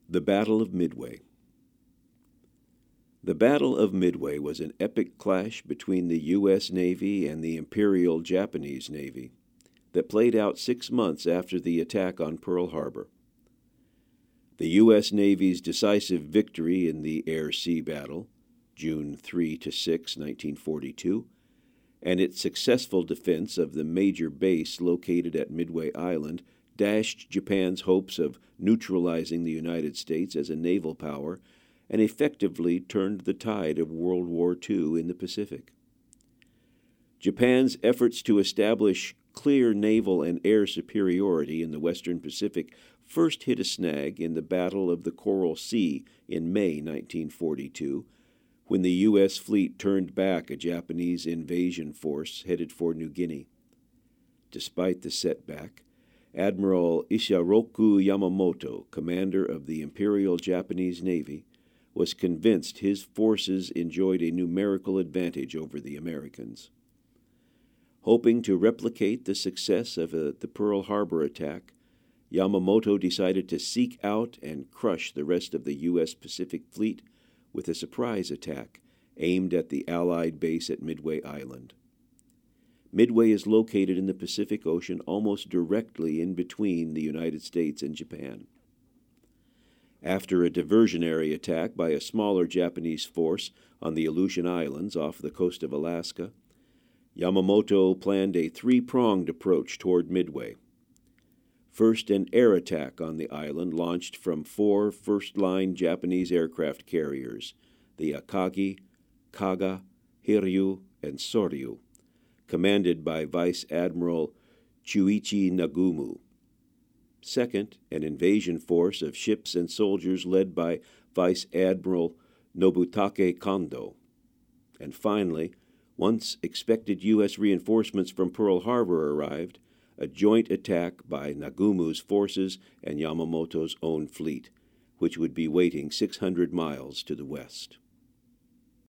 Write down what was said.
The Battle of Midway. The Battle of Midway was an epic clash between the U.S. Navy and the Imperial Japanese Navy that played out 6 months after the attack on Pearl Harbor. The U.S. Navy's decisive victory in the air-sea battle, June 3–6, 1942, and its successful defense of the major base located at Midway Island dashed Japan's hopes of neutralizing the United States as a naval power and effectively turned the tide of World War II in the Pacific. Japan's efforts to establish clear naval and air superiority in the Western Pacific first hit a snag in the Battle of the Coral Sea in May 1942, when the U.S. fleet turned back a Japanese invasion force headed for New Guinea. Despite the setback, Admiral Ishiroku Yamamoto, commander of the Imperial Japanese Navy, was convinced his forces enjoyed a numerical advantage over the Americans. Hoping to replicate the success of the Pearl Harbor attack, Yamamoto decided to seek out and crush the rest of the U.S. Pacific Fleet with a surprise attack aimed at the Allied base at Midway Island. Midway is located in the Pacific Ocean almost directly in between the United States and Japan. After a diversionary attack by a smaller Japanese force on the Aleutian Islands off the coast of Alaska, Yamamoto planned a three-pronged approach toward Midway. First, an air attack on the island launched from 4 first-line Japanese aircraft carriers, the Akagi, Kaga, Hiryu, and Soryu, commanded by Vice Admiral Chuichi Nagumo. Second, an invasion force of ships and soldiers led by Vice Admiral Nobutake Kondo. And finally, once expected U.S. reinforcements from Pearl Harbor arrived, a joint attack by Nagumo's forces and Yamamoto's own fleet, which would be waiting 600 miles to the west.